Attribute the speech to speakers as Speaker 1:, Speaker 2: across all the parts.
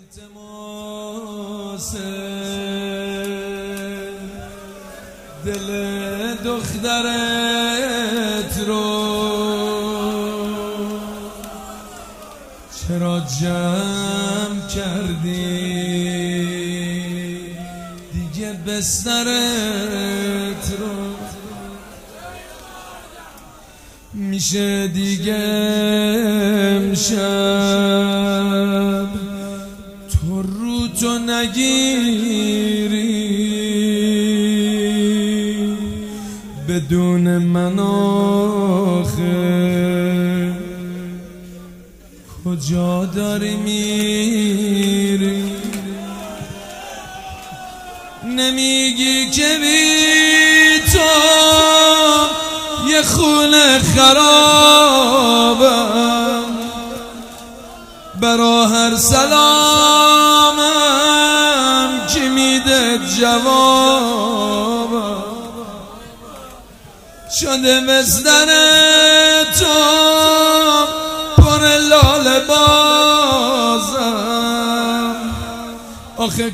Speaker 1: التماس دل دخترت رو چرا جمع کردی دیگه بسترت رو میشه دیگه امشب تو رو تو نگیری بدون من آخه کجا داری میری نمیگی که بی تو یه خونه خرابم برا هر سلامم کی میده جوابم شده بستر تو پر لاله بازم آخه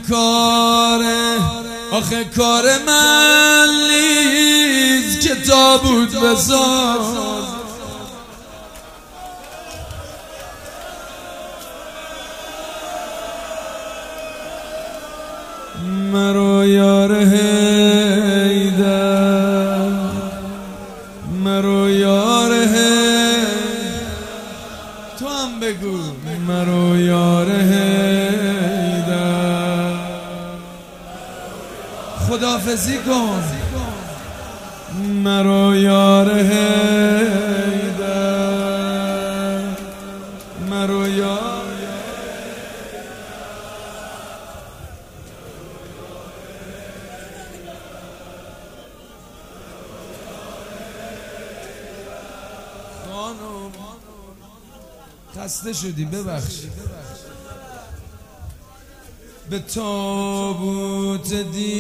Speaker 1: کار من نیست که تابوت بساز مرا یار حیدر مرا یار حیدر تو هم بگو مرا یار حیدر خداحافظی کن مرا یار حیدر مرا یار خانم خسته شدی ببخش به تابوت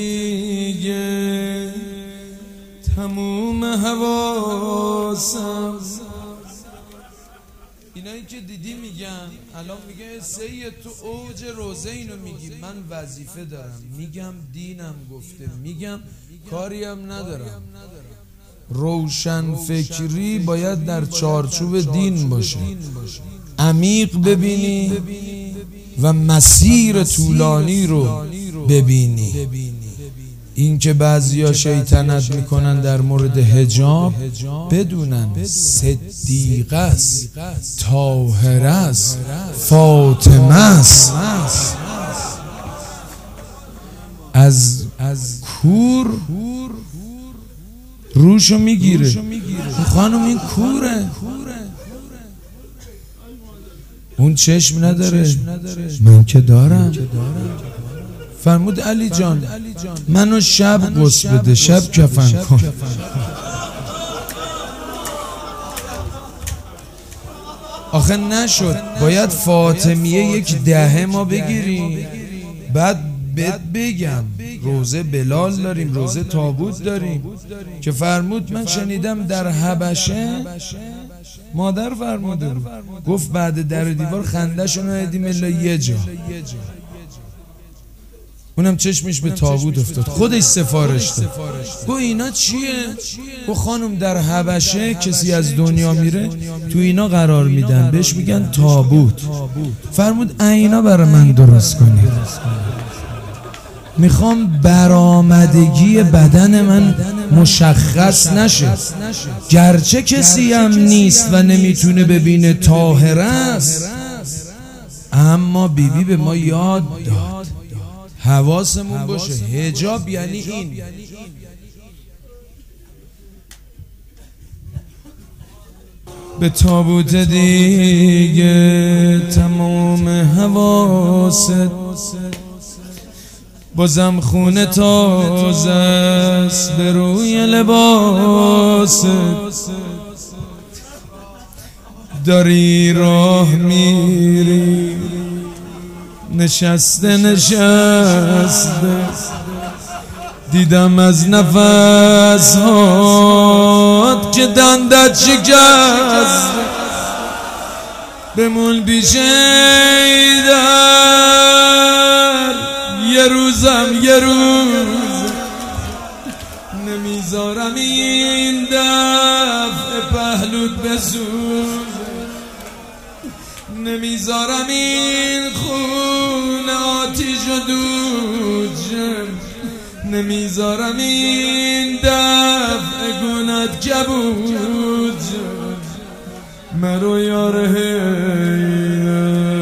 Speaker 1: دیگه تموم حواسم اینایی که دیدی میگن الان میگه سید تو اوج روزه اینو میگی من وظیفه دارم میگم دینم گفته میگم کاریم ندارم روشن فکری باید در چارچوب دین باشه عمیق ببینی و مسیر طولانی رو ببینی این که بعضیا شیطنت میکنن در مورد حجاب بدونن صدیقه است طاهره است فاطمه است از کور روشو میگیره خانم این کوره اون چشم نداره من که دارم فرمود علی جان منو شب غسل بده شب کفن کن آخه نشد باید فاطمیه یک دهه ما بگیریم بعد بگم روزه بلال داریم روزه تابوت داریم که فرمود من شنیدم در حبشه مادر فرموده گفت بعد در دیوار خنده‌شو ندیدیم الا یه جا اونم چشمش به تابوت افتاد خودش سفارش داد گفت اینا چیه؟ گفت خانم در حبشه کسی از دنیا میره تو اینا قرار میدن بهش میگن تابوت فرمود اینا برای من درست کنی میخوام برآمدگی بدن من مشخص نشه گرچه کسی هم نیست و نمیتونه ببینه طاهره است اما بیبی به ما یاد داد حواسمون باشه حجاب یعنی این به تابوت دیگه تمام حواست بازم خونه تازه است به روی لباست داری راه میری نشسته دیدم از نفس هات که دندت شکست بمون پیش ایدر یه روزم یه روز نمیذارم این دفع پهلوت بسوز، نمیذارم این خون آتیش و دود، نمیذارم این دفع گونت کبود مرو یاره